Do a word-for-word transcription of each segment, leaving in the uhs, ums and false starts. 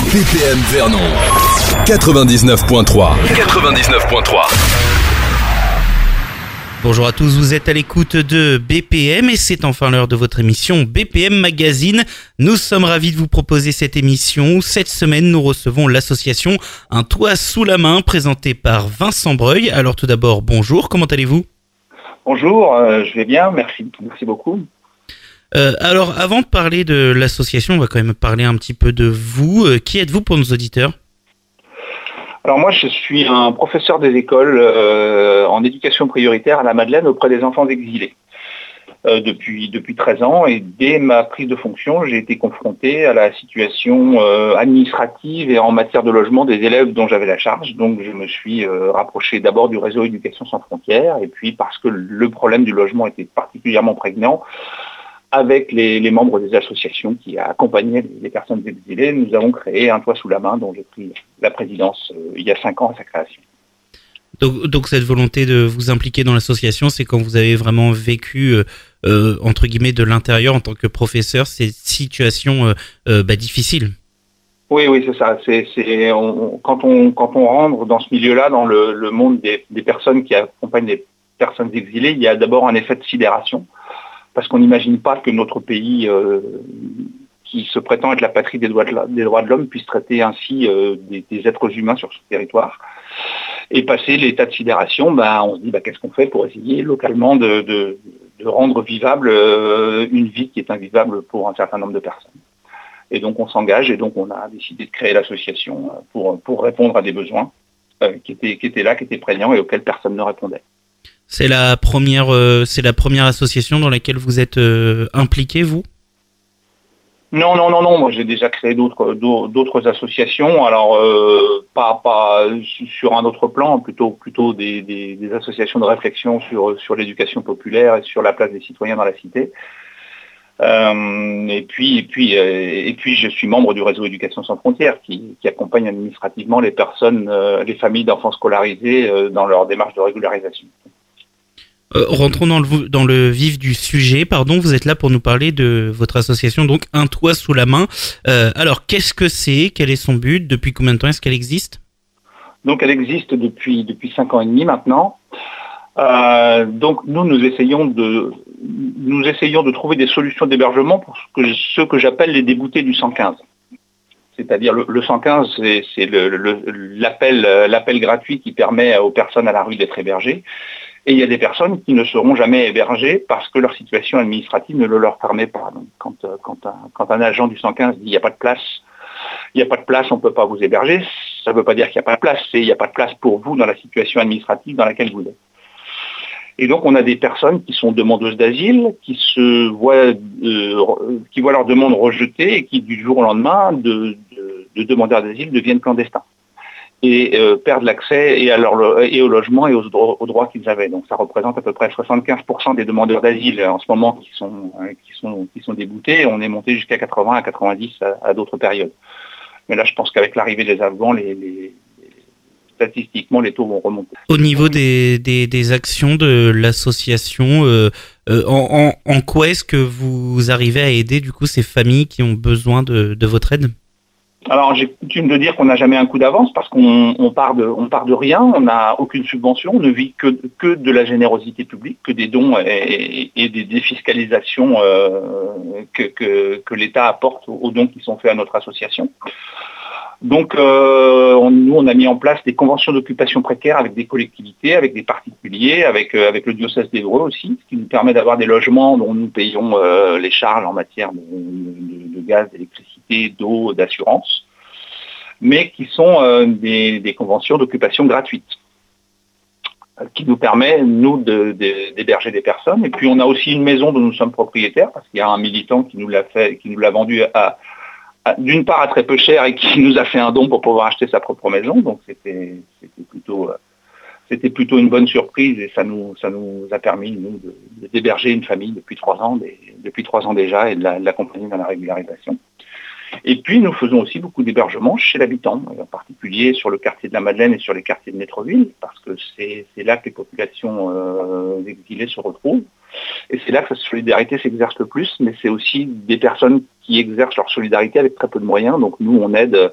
B P M Vernon quatre-vingt-dix-neuf point trois. quatre-vingt-dix-neuf point trois. Bonjour à tous, vous êtes à l'écoute de B P M et c'est enfin l'heure de votre émission B P M Magazine. Nous sommes ravis de vous proposer cette émission. Cette semaine, nous recevons l'association Un Toit sous la main, présentée par Vincent Breuil. Alors tout d'abord, bonjour, comment allez-vous ? Bonjour, euh, je vais bien, merci, merci beaucoup. Euh, alors avant de parler de l'association, on va quand même parler un petit peu de vous. Euh, qui êtes-vous pour nos auditeurs ? Alors moi, je suis un professeur des écoles euh, en éducation prioritaire à la Madeleine auprès des enfants exilés euh, depuis, depuis treize ans. Et dès ma prise de fonction, j'ai été confronté à la situation euh, administrative et en matière de logement des élèves dont j'avais la charge. Donc je me suis euh, rapproché d'abord du réseau Éducation sans frontières. Et puis parce que le problème du logement était particulièrement prégnant, avec les, les membres des associations qui accompagnaient les, les personnes exilées, nous avons créé Un Toit sous la main, dont j'ai pris la présidence euh, il y a cinq ans à sa création. Donc, donc cette volonté de vous impliquer dans l'association, c'est quand vous avez vraiment vécu, euh, euh, entre guillemets, de l'intérieur en tant que professeur, ces situations euh, euh, bah, difficiles. Oui, oui, c'est ça. C'est, c'est, on, quand, on, quand on rentre dans ce milieu-là, dans le, le monde des, des personnes qui accompagnent les personnes exilées, il y a d'abord un effet de sidération. Parce qu'on n'imagine pas que notre pays, euh, qui se prétend être la patrie des droits de, la, des droits de l'homme, puisse traiter ainsi euh, des, des êtres humains sur ce territoire. Et passer l'état de sidération, ben, on se dit ben, qu'est-ce qu'on fait pour essayer localement de, de, de rendre vivable euh, une vie qui est invivable pour un certain nombre de personnes. Et donc on s'engage et donc on a décidé de créer l'association pour, pour répondre à des besoins euh, qui, étaient, qui étaient là, qui étaient prégnants et auxquels personne ne répondait. C'est la première, euh, c'est la première association dans laquelle vous êtes euh, impliqué, vous ? Non, non, non, non. Moi, j'ai déjà créé d'autres, d'autres associations. Alors, euh, pas, pas sur un autre plan, plutôt, plutôt des, des, des associations de réflexion sur, sur l'éducation populaire et sur la place des citoyens dans la cité. Euh, et puis, et puis, euh, et puis, je suis membre du réseau Éducation sans frontières, qui, qui accompagne administrativement les personnes, euh, les familles d'enfants scolarisés euh, dans leur démarche de régularisation. Euh, rentrons dans le, dans le vif du sujet. Pardon, vous êtes là pour nous parler de votre association, donc Un Toit sous la main. Euh, alors, qu'est-ce que c'est ? Quel est son but ? Depuis combien de temps est-ce qu'elle existe ? Donc, elle existe depuis depuis cinq ans et demi maintenant. Euh, donc, nous, nous essayons de nous essayons de trouver des solutions d'hébergement pour ce que, ceux que j'appelle les déboutés du cent quinze. C'est-à-dire le, le cent quinze, c'est, c'est le, le, l'appel l'appel gratuit qui permet aux personnes à la rue d'être hébergées. Et il y a des personnes qui ne seront jamais hébergées parce que leur situation administrative ne le leur permet pas. Donc, quand, quand, un, quand un agent du cent quinze dit il n'y a pas de place, il n'y a pas de place, on ne peut pas vous héberger, ça ne veut pas dire qu'il n'y a pas de place, c'est il n'y a pas de place pour vous dans la situation administrative dans laquelle vous êtes. Et donc on a des personnes qui sont demandeuses d'asile, qui se voient, euh, qui voient leur demande rejetée et qui du jour au lendemain de, de, de demandeurs d'asile deviennent clandestins. Et euh, perdent l'accès et, à leur, et au logement et aux, aux droits qu'ils avaient. Donc ça représente à peu près soixante-quinze pour cent des demandeurs d'asile en ce moment qui sont, qui sont, qui sont déboutés. On est monté jusqu'à quatre-vingts à quatre-vingt-dix à, à d'autres périodes. Mais là, je pense qu'avec l'arrivée des Afghans, les, les, statistiquement, les taux vont remonter. Au niveau des, des, des actions de l'association, euh, euh, en, en, en quoi est-ce que vous arrivez à aider du coup ces familles qui ont besoin de, de votre aide ? Alors, j'ai coutume de dire qu'on n'a jamais un coup d'avance parce qu'on on part de, on part de rien, on n'a aucune subvention, on ne vit que, que de la générosité publique, que des dons et, et des défiscalisations euh, que, que, que l'État apporte aux dons qui sont faits à notre association. Donc, euh, on, nous, on a mis en place des conventions d'occupation précaire avec des collectivités, avec des particuliers, avec, euh, avec le diocèse d'Évreux aussi, ce qui nous permet d'avoir des logements dont nous payons euh, les charges en matière de, de, de gaz, d'électricité, d'eau, d'assurance, mais qui sont euh, des, des conventions d'occupation gratuites, qui nous permet, nous, de, de, d'héberger des personnes. Et puis, on a aussi une maison dont nous sommes propriétaires, parce qu'il y a un militant qui nous l'a fait, qui nous l'a vendu à d'une part à très peu cher et qui nous a fait un don pour pouvoir acheter sa propre maison. Donc c'était, c'était, plutôt, c'était plutôt une bonne surprise et ça nous, ça nous a permis, nous, de, de, d'héberger une famille depuis trois ans, des, depuis trois ans déjà et de, la, de l'accompagner dans la régularisation. Et puis nous faisons aussi beaucoup d'hébergements chez l'habitant, en particulier sur le quartier de la Madeleine et sur les quartiers de Métroville, parce que c'est, c'est là que les populations euh, exilées se retrouvent. Et c'est là que la solidarité s'exerce le plus, mais c'est aussi des personnes qui exercent leur solidarité avec très peu de moyens. Donc nous, on aide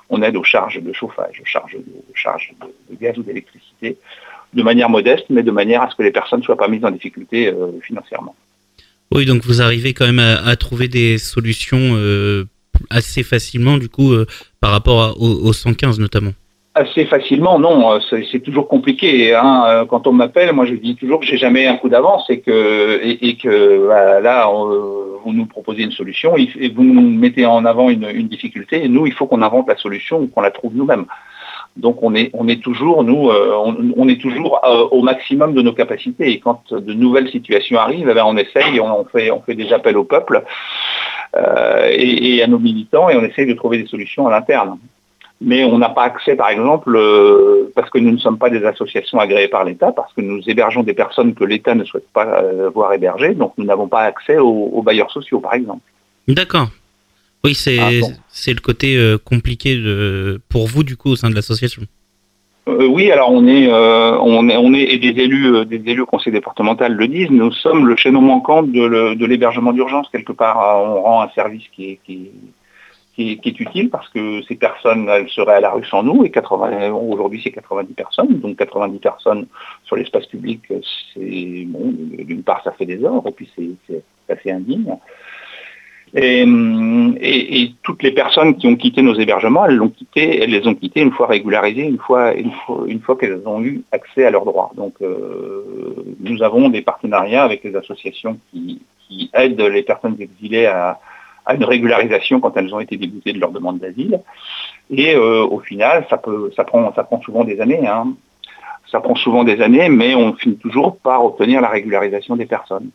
on aide aux charges de chauffage, aux charges de, aux charges de, de gaz ou d'électricité, de manière modeste, mais de manière à ce que les personnes ne soient pas mises en difficulté euh, financièrement. Oui, donc vous arrivez quand même à, à trouver des solutions euh, assez facilement, du coup, euh, par rapport à, au, au cent quinze notamment. Assez facilement, non, c'est, c'est toujours compliqué. Hein. Quand on m'appelle, moi je dis toujours que j'ai jamais un coup d'avance et que, et, et que bah, là, on, vous nous proposez une solution et vous nous mettez en avant une, une difficulté et nous, il faut qu'on invente la solution ou qu'on la trouve nous-mêmes. Donc on est, on est toujours, nous, euh, on, on est toujours euh, au maximum de nos capacités. Et quand de nouvelles situations arrivent, eh bien, on essaye, on, on, fait, on fait des appels au peuple euh, et, et à nos militants et on essaye de trouver des solutions à l'interne. Mais on n'a pas accès, par exemple, euh, parce que nous ne sommes pas des associations agréées par l'État, parce que nous hébergeons des personnes que l'État ne souhaite pas euh, voir hébergées, donc nous n'avons pas accès aux, aux bailleurs sociaux, par exemple. D'accord. Oui, c'est, ah, bon. c'est le côté euh, compliqué de, pour vous, du coup, au sein de l'association. Euh, oui, alors on est, euh, on est, on est, et des élus, euh, des élus au conseil départemental le disent, nous sommes le chaînon manquant de, le, de l'hébergement d'urgence, quelque part. On rend un service qui est... Qui est Qui est, qui est utile parce que ces personnes, elles seraient à la rue sans nous et quatre-vingts, aujourd'hui c'est quatre-vingt-dix personnes, donc quatre-vingt-dix personnes sur l'espace public, c'est bon, d'une part ça fait des heures et puis c'est, c'est assez indigne. Et, et, et toutes les personnes qui ont quitté nos hébergements, elles l'ont quitté, elles les ont quittés une fois régularisées, une fois, une fois, une fois qu'elles ont eu accès à leurs droits. Donc euh, nous avons des partenariats avec les associations qui, qui aident les personnes exilées à à une régularisation quand elles ont été déboutées de leur demande d'asile. Et euh, au final, ça peut, ça prend, ça prend souvent des années. Hein. Ça prend souvent des années, mais on finit toujours par obtenir la régularisation des personnes.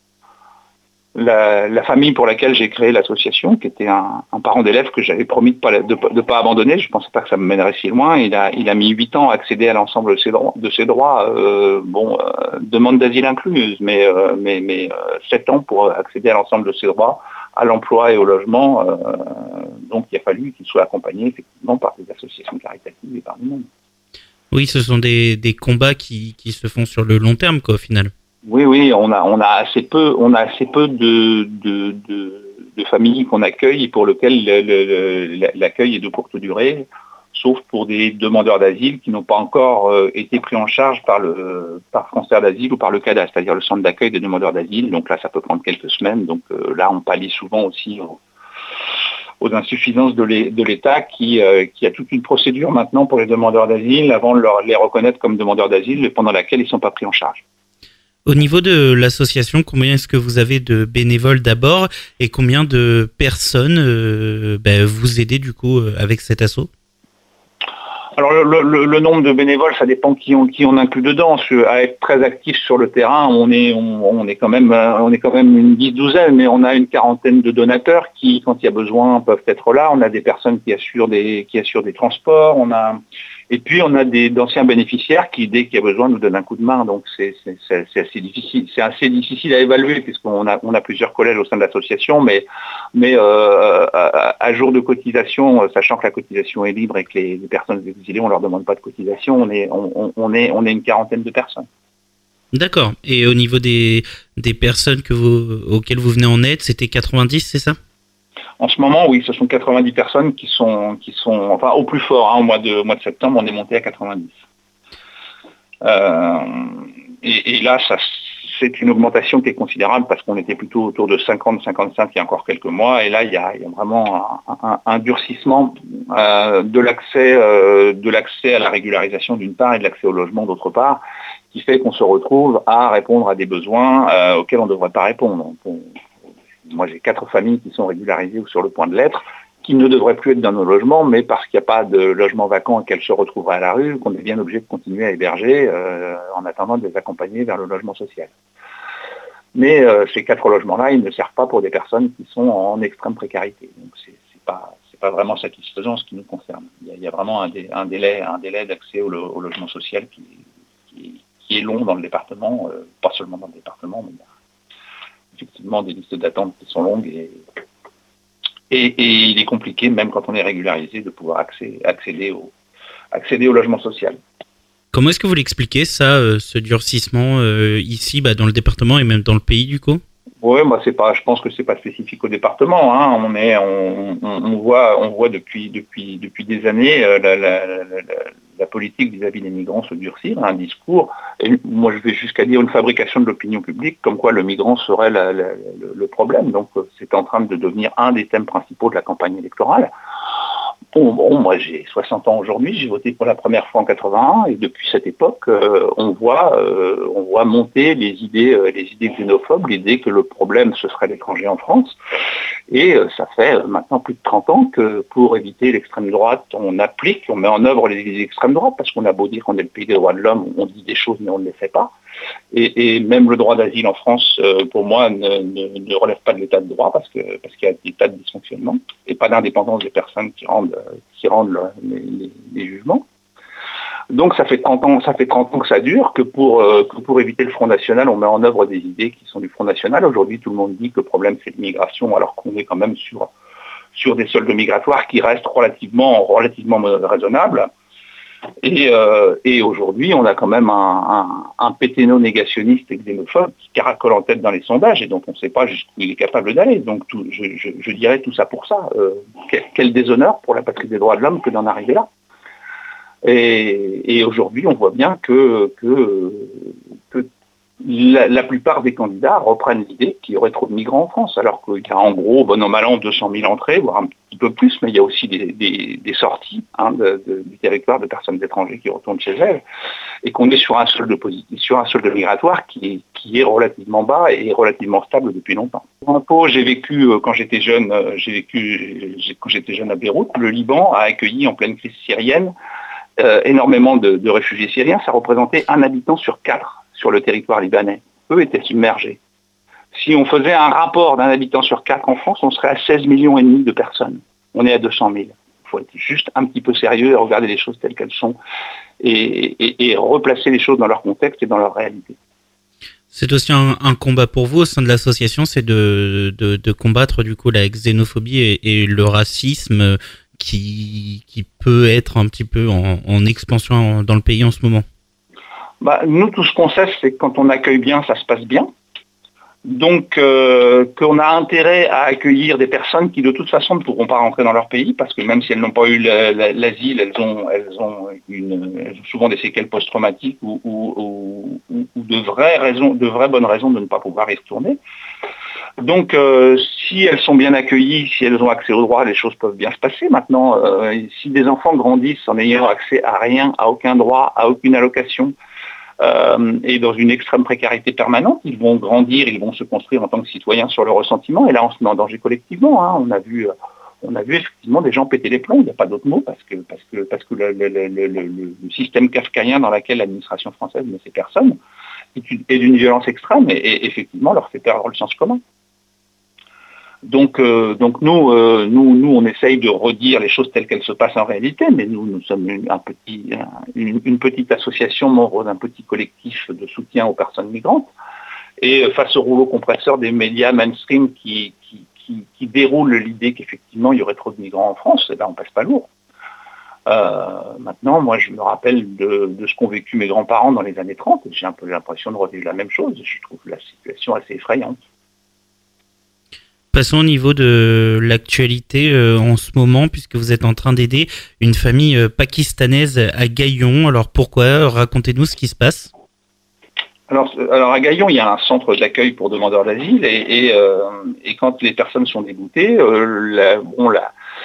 La, la famille pour laquelle j'ai créé l'association, qui était un, un parent d'élève que j'avais promis de ne pas, de, de pas abandonner, je ne pensais pas que ça me mènerait si loin, il a, il a mis huit ans à accéder à l'ensemble de ses droits, de ses droits euh, bon, euh, demande d'asile incluse, mais, euh, mais, mais euh, sept ans pour accéder à l'ensemble de ses droits, à l'emploi et au logement. Euh, donc il a fallu qu'il soit accompagné effectivement par des associations caritatives et par du monde. Oui, ce sont des, des combats qui, qui se font sur le long terme, quoi, au final. Oui, oui, on a, on a assez peu, on a assez peu de, de, de, de familles qu'on accueille pour lesquelles le, le, l'accueil est de courte durée, sauf pour des demandeurs d'asile qui n'ont pas encore euh, été pris en charge par le par France Terre d'Asile ou par le CADAS, c'est-à-dire le centre d'accueil des demandeurs d'asile. Donc là, ça peut prendre quelques semaines. Donc euh, là, on pallie souvent aussi aux, aux insuffisances de, l'é, de l'État qui, euh, qui a toute une procédure maintenant pour les demandeurs d'asile avant de leur, les reconnaître comme demandeurs d'asile et pendant laquelle ils ne sont pas pris en charge. Au niveau de l'association, combien est-ce que vous avez de bénévoles d'abord et combien de personnes euh, ben, vous aidez du coup avec cet asso? Alors le, le, le nombre de bénévoles, ça dépend qui on, qui on inclut dedans. À être très actif sur le terrain, on est, on, on est quand même, on est quand même une dix-douzaine, mais on a une quarantaine de donateurs qui, quand il y a besoin, peuvent être là. On a des personnes qui assurent des, qui assurent des transports. On a, et puis on a des d'anciens bénéficiaires qui, dès qu'il y a besoin, nous donnent un coup de main. Donc c'est, c'est, c'est, c'est assez difficile, c'est assez difficile à évaluer puisqu'on a, on a plusieurs collèges au sein de l'association, mais, mais euh, à, à jour de cotisation, sachant que la cotisation est libre et que les, les personnes exilées, on leur demande pas de cotisation, on est, on, on est, on est une quarantaine de personnes. D'accord. Et au niveau des, des personnes que vous, auxquelles vous venez en aide, c'était quatre-vingt-dix, c'est ça? En ce moment, oui, ce sont quatre-vingt-dix personnes qui sont, qui sont, enfin, au plus fort, hein, au mois de, au mois de septembre, on est monté à quatre-vingt-dix. Euh, et, et là, ça, c'est une augmentation qui est considérable parce qu'on était plutôt autour de cinquante, cinquante-cinq il y a encore quelques mois, et là, il y a, il y a vraiment un, un, un durcissement euh, de l'accès, euh, de l'accès à la régularisation d'une part et de l'accès au logement d'autre part, qui fait qu'on se retrouve à répondre à des besoins euh, auxquels on ne devrait pas répondre. On, Moi, j'ai quatre familles qui sont régularisées ou sur le point de l'être, qui ne devraient plus être dans nos logements, mais parce qu'il n'y a pas de logement vacant et qu'elles se retrouveraient à la rue, qu'on est bien obligé de continuer à héberger euh, en attendant de les accompagner vers le logement social. Mais euh, ces quatre logements-là, ils ne servent pas pour des personnes qui sont en extrême précarité. Donc, c'est, c'est pas, c'est pas vraiment satisfaisant ce qui nous concerne. Il y a, il y a vraiment un, dé, un, délai, un délai d'accès au, au logement social qui, qui, qui est long dans le département, euh, pas seulement dans le département, mais il y a effectivement des listes d'attente qui sont longues et, et, et il est compliqué, même quand on est régularisé, de pouvoir accéder, accéder, au, accéder au logement social. Comment est-ce que vous l'expliquez ça, euh, ce durcissement euh, ici, bah, dans le département et même dans le pays du coup? Oui, moi c'est pas. Je pense que c'est pas spécifique au département. Hein. On est, on, on, on voit, on voit depuis depuis depuis des années euh, la, la, la, la, la politique vis-à-vis des migrants se durcir. Un discours. Et moi, je vais jusqu'à dire une fabrication de l'opinion publique, comme quoi le migrant serait la, la, le, le problème. Donc, c'est en train de devenir un des thèmes principaux de la campagne électorale. Bon, bon, moi j'ai soixante ans aujourd'hui, j'ai voté pour la première fois en quatre-vingt-un et depuis cette époque, euh, on voit, euh, on voit monter les idées, euh, les idées xénophobes, l'idée que le problème ce serait l'étranger en France. Et euh, ça fait euh, maintenant plus de trente ans que pour éviter l'extrême droite, on applique, on met en œuvre les idées d'extrême droite parce qu'on a beau dire qu'on est le pays des droits de l'homme, on dit des choses mais on ne les fait pas. Et, et même le droit d'asile en France, euh, pour moi, ne, ne, ne relève pas de l'état de droit parce que parce qu'il y a des tas de dysfonctionnements et pas d'indépendance des personnes qui rendent qui rendent les, les, les jugements. Donc ça fait trente ans, ça fait trente ans que ça dure, que pour euh, que pour éviter le Front National, on met en œuvre des idées qui sont du Front National. Aujourd'hui, tout le monde dit que le problème c'est l'immigration, alors qu'on est quand même sur sur des soldes migratoires qui restent relativement relativement raisonnables. Et, euh, et aujourd'hui, on a quand même un, un, un péténo négationniste et xénophobe qui caracole en tête dans les sondages, et donc on ne sait pas jusqu'où il est capable d'aller. Donc tout, je, je, je dirais tout ça pour ça. Euh, quel, quel déshonneur pour la patrie des droits de l'homme que d'en arriver là. Et, et aujourd'hui, on voit bien que, que, que la, la plupart des candidats reprennent l'idée qu'il y aurait trop de migrants en France, alors qu'il y a en gros, bon an mal an, deux cent mille entrées, voire un petit peu plus, mais il y a aussi des, des, des sorties hein, de, de, du territoire de personnes étrangères qui retournent chez elles, et qu'on est sur un solde positif, sur un solde migratoire qui, qui est relativement bas et relativement stable depuis longtemps. J'ai vécu quand j'étais jeune, j'ai vécu j'ai, quand j'étais jeune à Beyrouth, le Liban a accueilli en pleine crise syrienne euh, énormément de, de réfugiés syriens. Ça représentait un habitant sur quatre sur le territoire libanais. Eux étaient submergés. Si on faisait un rapport d'un habitant sur quatre en France, on serait à seize millions et demi de personnes. On est à deux cent mille. Il faut être juste un petit peu sérieux et regarder les choses telles qu'elles sont et, et, et replacer les choses dans leur contexte et dans leur réalité. C'est aussi un, un combat pour vous au sein de l'association, c'est de, de, de combattre du coup la xénophobie et, et le racisme qui, qui peut être un petit peu en, en expansion dans le pays en ce moment. Bah, nous, tout ce qu'on sait, c'est que quand on accueille bien, ça se passe bien. Donc, euh, qu'on a intérêt à accueillir des personnes qui, de toute façon, ne pourront pas rentrer dans leur pays, parce que même si elles n'ont pas eu la, la, l'asile, elles ont, elles, ont une, elles ont souvent des séquelles post-traumatiques ou, ou, ou, ou de vraies raisons, de vraies bonnes raisons de ne pas pouvoir y retourner. Donc, euh, si elles sont bien accueillies, si elles ont accès aux droits, les choses peuvent bien se passer. Maintenant, euh, si des enfants grandissent en ayant accès à rien, à aucun droit, à aucune allocation, Euh, et dans une extrême précarité permanente, ils vont grandir, ils vont se construire en tant que citoyens sur le ressentiment, et là on se met en danger collectivement. Hein. On a vu, on a vu effectivement des gens péter les plombs, il n'y a pas d'autre mot, parce que parce que parce que le, le, le, le, le système kafkaïen dans lequel l'administration française met ces personnes est d'une violence extrême et, et effectivement leur fait perdre le sens commun. Donc, euh, donc nous, euh, nous, nous, on essaye de redire les choses telles qu'elles se passent en réalité, mais nous, nous sommes une, un petit, une, une petite association, membre d'un petit collectif de soutien aux personnes migrantes. Et face au rouleau compresseur des médias mainstream qui, qui, qui, qui déroulent l'idée qu'effectivement il y aurait trop de migrants en France, et là on passe pas lourd. Euh, maintenant, moi, je me rappelle de, de ce qu'ont vécu mes grands-parents dans les années trente, et j'ai un peu l'impression de revivre la même chose. Je trouve la situation assez effrayante. Passons au niveau de l'actualité euh, en ce moment, puisque vous êtes en train d'aider une famille euh, pakistanaise à Gaillon. Alors pourquoi ? Racontez-nous ce qui se passe. Alors, alors à Gaillon, il y a un centre d'accueil pour demandeurs d'asile, et, et, euh, et quand les personnes sont dégoûtées, euh, la, bon, la,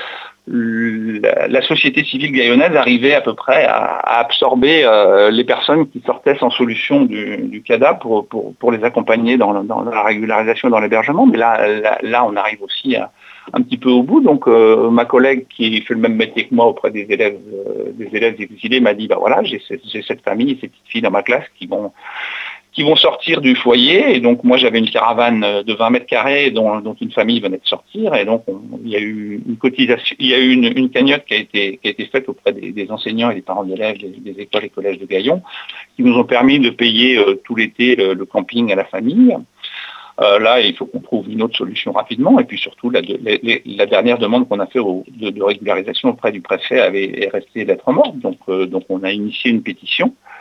la, la société civile gaïonnaise arrivait à peu près à, à absorber euh, les personnes qui sortaient sans solution du, du C A D A pour, pour, pour les accompagner dans, dans la régularisation et dans l'hébergement. Mais là, là, là, on arrive aussi à, un petit peu au bout. Donc, euh, ma collègue qui fait le même métier que moi auprès des élèves, euh, des élèves exilés m'a dit, bah voilà, j'ai cette, j'ai cette famille et ces petites filles dans ma classe qui vont qui vont sortir du foyer, et donc moi j'avais une caravane de vingt mètres carrés dont, dont une famille venait de sortir, et donc on, il y a eu une cotisation, il y a eu une, une cagnotte qui a été qui a été faite auprès des, des enseignants et des parents d'élèves des, des écoles et collèges de Gaillon, qui nous ont permis de payer euh, tout l'été le, le camping à la famille. Euh, là, il faut qu'on trouve une autre solution rapidement, et puis surtout la, la, la dernière demande qu'on a fait au, de, de régularisation auprès du préfet avait est restée lettre morte, donc euh, donc on a initié une pétition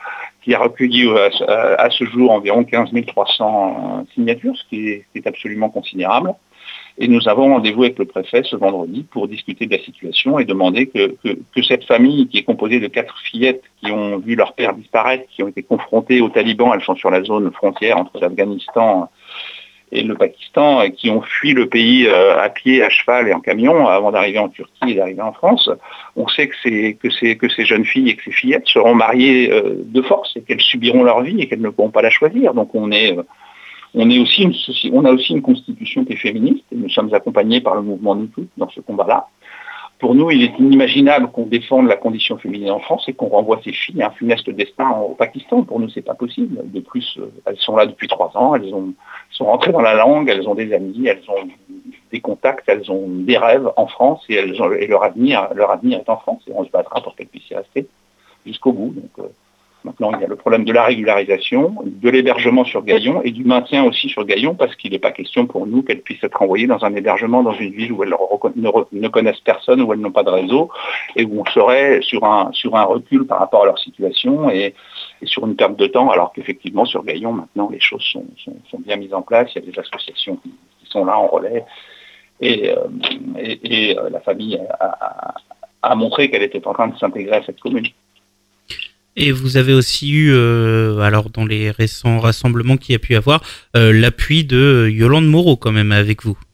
qui a recueilli à, à ce jour environ quinze mille trois cents signatures, ce qui est, qui est absolument considérable. Et nous avons rendez-vous avec le préfet ce vendredi pour discuter de la situation et demander que, que, que cette famille, qui est composée de quatre fillettes qui ont vu leur père disparaître, qui ont été confrontées aux talibans, elles sont sur la zone frontière entre l'Afghanistan et le Pakistan, et qui ont fui le pays à pied, à cheval et en camion avant d'arriver en Turquie et d'arriver en France. On sait que, c'est, que, c'est, que ces jeunes filles et que ces fillettes seront mariées de force et qu'elles subiront leur vie et qu'elles ne pourront pas la choisir. Donc on est... On, est aussi une, on a aussi une constitution qui est féministe et nous sommes accompagnés par le mouvement MeToo dans ce combat-là. Pour nous, il est inimaginable qu'on défende la condition féminine en France et qu'on renvoie ces filles à un funeste destin au Pakistan. Pour nous, c'est pas possible. De plus, elles sont là depuis trois ans, elles ont, sont rentrées dans la langue, elles ont des amis, elles ont des contacts, elles ont des rêves en France et, elles ont, et leur avenir, leur avenir est en France et on se battra pour qu'elles puissent y rester jusqu'au bout. Donc, euh, Maintenant, il y a le problème de la régularisation, de l'hébergement sur Gaillon et du maintien aussi sur Gaillon, parce qu'il n'est pas question pour nous qu'elles puissent être envoyées dans un hébergement dans une ville où elles ne, ne connaissent personne, où elles n'ont pas de réseau, et où on serait sur un, sur un recul par rapport à leur situation et, et sur une perte de temps, alors qu'effectivement, sur Gaillon, maintenant, les choses sont, sont, sont bien mises en place. Il y a des associations qui, qui sont là en relais, et, euh, et, et euh, la famille a, a, a montré qu'elle était en train de s'intégrer à cette commune. Et vous avez aussi eu, euh, alors dans les récents rassemblements qu'il y a pu y avoir, euh, l'appui de Yolande Moreau quand même avec vous.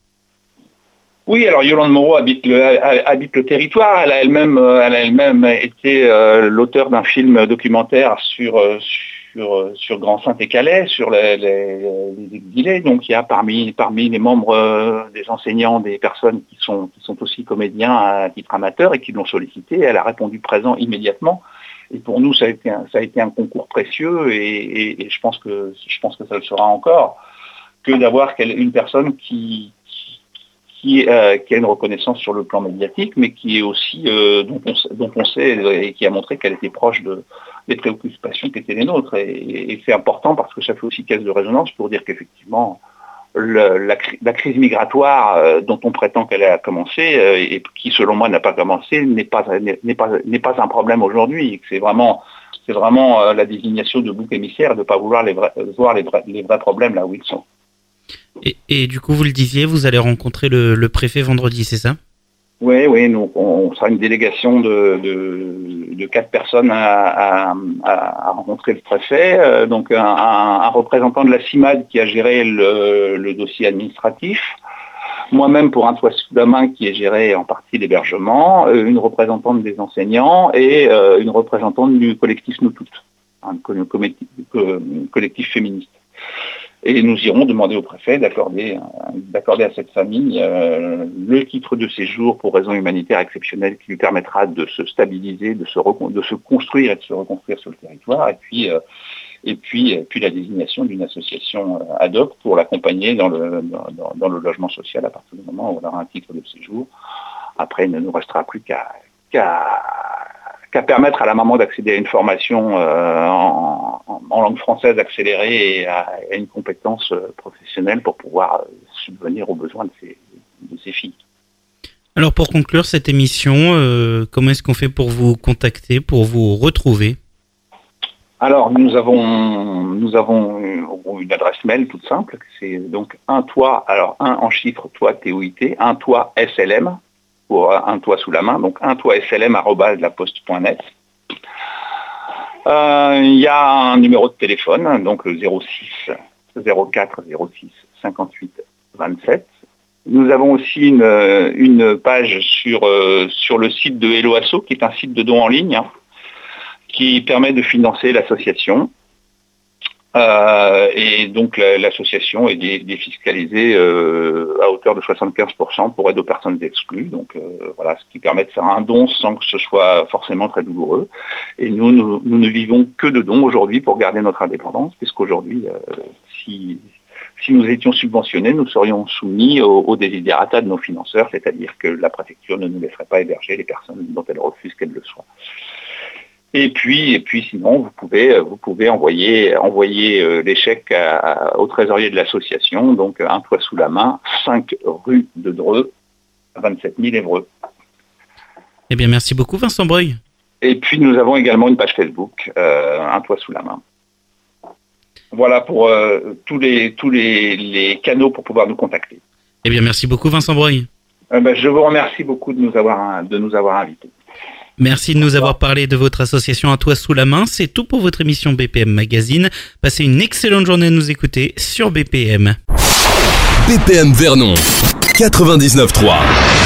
Oui, alors Yolande Moreau habite le, habite le territoire. Elle a elle-même, elle a elle-même été euh, l'auteur d'un film documentaire sur sur sur Grand-Sainte et Calais, sur les, les, les exilés. Donc il y a parmi parmi les membres des enseignants des personnes qui sont qui sont aussi comédiens à titre amateur et qui l'ont sollicité. Elle a répondu présent immédiatement. Et pour nous, ça a été un, ça a été un concours précieux et, et, et je pense que je pense que ça le sera encore, que d'avoir une personne qui qui, qui, euh, qui a une reconnaissance sur le plan médiatique, mais qui est aussi euh, dont, on, dont on sait et qui a montré qu'elle était proche de, des préoccupations qui étaient les nôtres. Et, et c'est important parce que ça fait aussi caisse de résonance pour dire qu'effectivement Le, la, la crise migratoire euh, dont on prétend qu'elle a commencé euh, et qui, selon moi, n'a pas commencé, n'est pas, n'est pas, n'est pas un problème aujourd'hui. C'est vraiment, c'est vraiment euh, la désignation de bouc émissaire de ne pas vouloir les vrais, voir les vrais, les vrais problèmes là où ils sont. Et, et du coup, vous le disiez, vous allez rencontrer le, le préfet vendredi, c'est ça ? Oui, oui, nous, on sera une délégation de, de, de quatre personnes à, à, à rencontrer le préfet. Euh, donc un, un, un représentant de la CIMAD qui a géré le, le dossier administratif, moi-même pour un toit sous la main qui a géré en partie l'hébergement, euh, une représentante des enseignants et euh, une représentante du collectif Nous Toutes, un collectif, collectif féministe. Et nous irons demander au préfet d'accorder, d'accorder à cette famille euh, le titre de séjour pour raison humanitaire exceptionnelle qui lui permettra de se stabiliser, de se, recon- de se construire et de se reconstruire sur le territoire. Et puis, euh, et puis, et puis la désignation d'une association ad hoc pour l'accompagner dans le, dans, dans le logement social à partir du moment où on aura un titre de séjour. Après, il ne nous restera plus qu'à, qu'à qu'à permettre à la maman d'accéder à une formation euh, en, en, en langue française accélérée et à, à une compétence euh, professionnelle pour pouvoir euh, subvenir aux besoins de ses, de ses filles. Alors pour conclure cette émission, euh, comment est-ce qu'on fait pour vous contacter, pour vous retrouver ? Alors nous avons nous avons une adresse mail toute simple, c'est donc un toit, alors un en chiffre toit T O I T, un toit S L M pour un toit sous la main, donc un toit S L M arobase la poste point net. Euh, il y a un numéro de téléphone, donc zéro six zéro quatre zéro six cinquante-huit vingt-sept. Nous avons aussi une, une page sur, euh, sur le site de Hello Asso, qui est un site de dons en ligne, hein, qui permet de financer l'association. Euh, et donc la, l'association est dé, défiscalisée euh, à hauteur de soixante-quinze pour cent pour aide aux personnes exclues. Donc euh, voilà, ce qui permet de faire un don sans que ce soit forcément très douloureux. Et nous, nous, nous ne vivons que de dons aujourd'hui pour garder notre indépendance, puisqu'aujourd'hui, euh, si, si nous étions subventionnés, nous serions soumis au, au désiderata de nos financeurs, c'est-à-dire que la préfecture ne nous laisserait pas héberger les personnes dont elle refuse qu'elles le soient. Et puis, et puis sinon, vous pouvez, vous pouvez envoyer, envoyer euh, les chèques à, à, au trésorier de l'association, donc un toit sous la main, cinq rue de Dreux, vingt-sept mille Évreux. Eh bien, merci beaucoup Vincent Breuil. Et puis nous avons également une page Facebook, euh, un toit sous la main. voilà pour euh, tous les tous les, les canaux pour pouvoir nous contacter. Eh bien, merci beaucoup Vincent Breuil. Euh, ben, je vous remercie beaucoup de nous avoir de nous avoir invités. Merci de nous avoir parlé de votre association Un Toit sous la main. C'est tout pour votre émission B P M Magazine. Passez une excellente journée à nous écouter sur B P M. B P M Vernon, quatre-vingt-dix-neuf trois.